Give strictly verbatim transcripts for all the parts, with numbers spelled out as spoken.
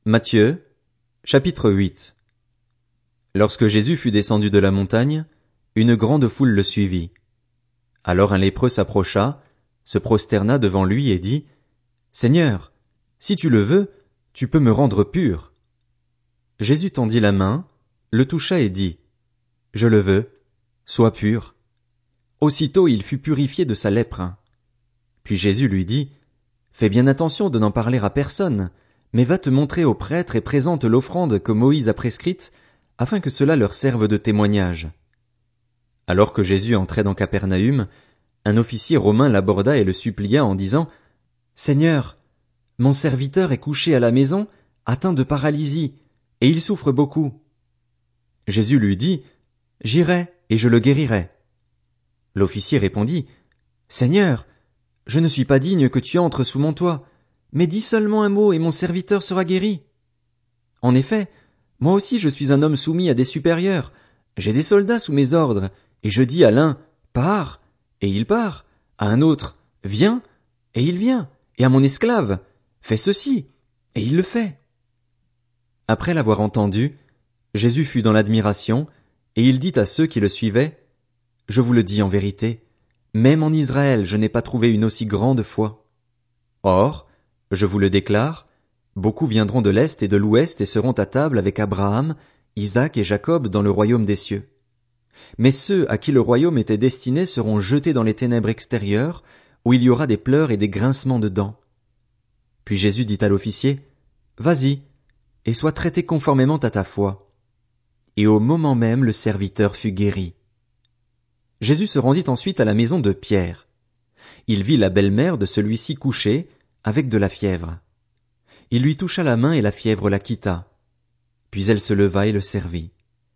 Matthieu, chapitre huit. Lorsque Jésus fut descendu de la montagne, une grande foule le suivit. Alors un lépreux s'approcha, se prosterna devant lui et dit, « Seigneur, si tu le veux, tu peux me rendre pur. » Jésus tendit la main, le toucha et dit, « Je le veux, sois pur. » Aussitôt il fut purifié de sa lèpre. Puis Jésus lui dit, « Fais bien attention de n'en parler à personne, mais va te montrer aux prêtres et présente l'offrande que Moïse a prescrite, afin que cela leur serve de témoignage. » Alors que Jésus entrait dans Capernaüm, un officier romain l'aborda et le supplia en disant, « Seigneur, mon serviteur est couché à la maison, atteint de paralysie, et il souffre beaucoup. » Jésus lui dit, « J'irai, et je le guérirai. » L'officier répondit, « Seigneur, je ne suis pas digne que tu entres sous mon toit, mais dis seulement un mot et mon serviteur sera guéri. En effet, moi aussi je suis un homme soumis à des supérieurs, j'ai des soldats sous mes ordres, et je dis à l'un, pars, et il part, à un autre, viens, et il vient, et à mon esclave, fais ceci, et il le fait. » Après l'avoir entendu, Jésus fut dans l'admiration, et il dit à ceux qui le suivaient, « Je vous le dis en vérité, même en Israël je n'ai pas trouvé une aussi grande foi. Or, je vous le déclare, beaucoup viendront de l'Est et de l'Ouest et seront à table avec Abraham, Isaac et Jacob dans le royaume des cieux. Mais ceux à qui le royaume était destiné seront jetés dans les ténèbres extérieures, où il y aura des pleurs et des grincements de dents. » Puis Jésus dit à l'officier, « Vas-y, et sois traité conformément à ta foi. » Et au moment même le serviteur fut guéri. Jésus se rendit ensuite à la maison de Pierre. Il vit la belle-mère de celui-ci couchée, avec de la fièvre. Il lui toucha la main et la fièvre la quitta. Puis elle se leva et le servit.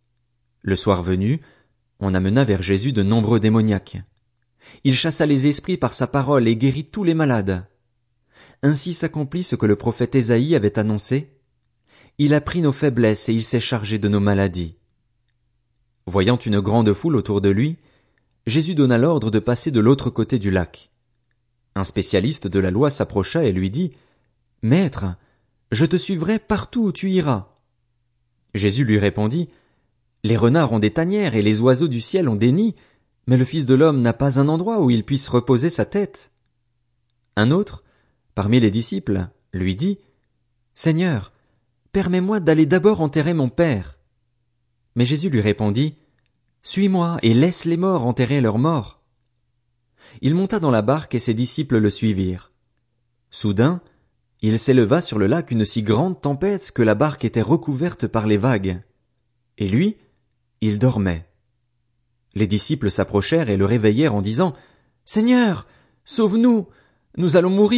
Le soir venu, on amena vers Jésus de nombreux démoniaques. Il chassa les esprits par sa parole et guérit tous les malades. Ainsi s'accomplit ce que le prophète Ésaïe avait annoncé. Il a pris nos faiblesses et il s'est chargé de nos maladies. Voyant une grande foule autour de lui, Jésus donna l'ordre de passer de l'autre côté du lac. Un spécialiste de la loi s'approcha et lui dit, « Maître, je te suivrai partout où tu iras. » Jésus lui répondit, « Les renards ont des tanières et les oiseaux du ciel ont des nids, mais le Fils de l'homme n'a pas un endroit où il puisse reposer sa tête. » Un autre, parmi les disciples, lui dit, « Seigneur, permets-moi d'aller d'abord enterrer mon père. » Mais Jésus lui répondit, « Suis-moi et laisse les morts enterrer leurs morts. » Il monta dans la barque et ses disciples le suivirent. Soudain, il s'éleva sur le lac une si grande tempête que la barque était recouverte par les vagues. Et lui, il dormait. Les disciples s'approchèrent et le réveillèrent en disant, « Seigneur, sauve-nous, nous allons mourir. »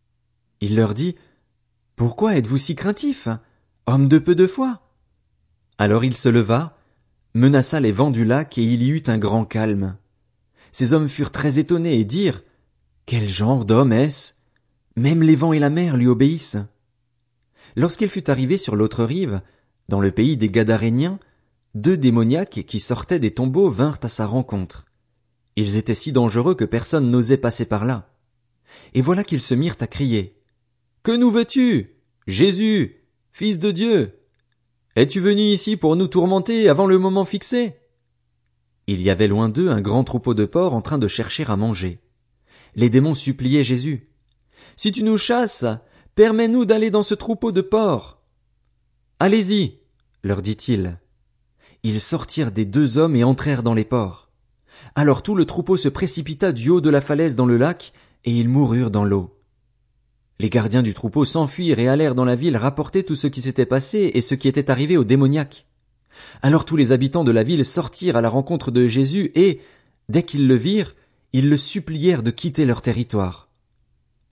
Il leur dit, « Pourquoi êtes-vous si craintifs, hommes de peu de foi? » Alors il se leva, menaça les vents du lac et il y eut un grand calme. Ces hommes furent très étonnés et dirent, « Quel genre d'homme est-ce? Même les vents et la mer lui obéissent. » Lorsqu'il fut arrivé sur l'autre rive, dans le pays des Gadaréniens, deux démoniaques qui sortaient des tombeaux vinrent à sa rencontre. Ils étaient si dangereux que personne n'osait passer par là. Et voilà qu'ils se mirent à crier, « Que nous veux-tu, Jésus, Fils de Dieu? Es-tu venu ici pour nous tourmenter avant le moment fixé? » Il y avait loin d'eux un grand troupeau de porcs en train de chercher à manger. Les démons suppliaient Jésus, « Si tu nous chasses, permets-nous d'aller dans ce troupeau de porcs. » « Allez-y, » leur dit-il. Ils sortirent des deux hommes et entrèrent dans les porcs. Alors tout le troupeau se précipita du haut de la falaise dans le lac, et ils moururent dans l'eau. Les gardiens du troupeau s'enfuirent et allèrent dans la ville rapporter tout ce qui s'était passé et ce qui était arrivé aux démoniaques. Alors tous les habitants de la ville sortirent à la rencontre de Jésus et, dès qu'ils le virent, ils le supplièrent de quitter leur territoire.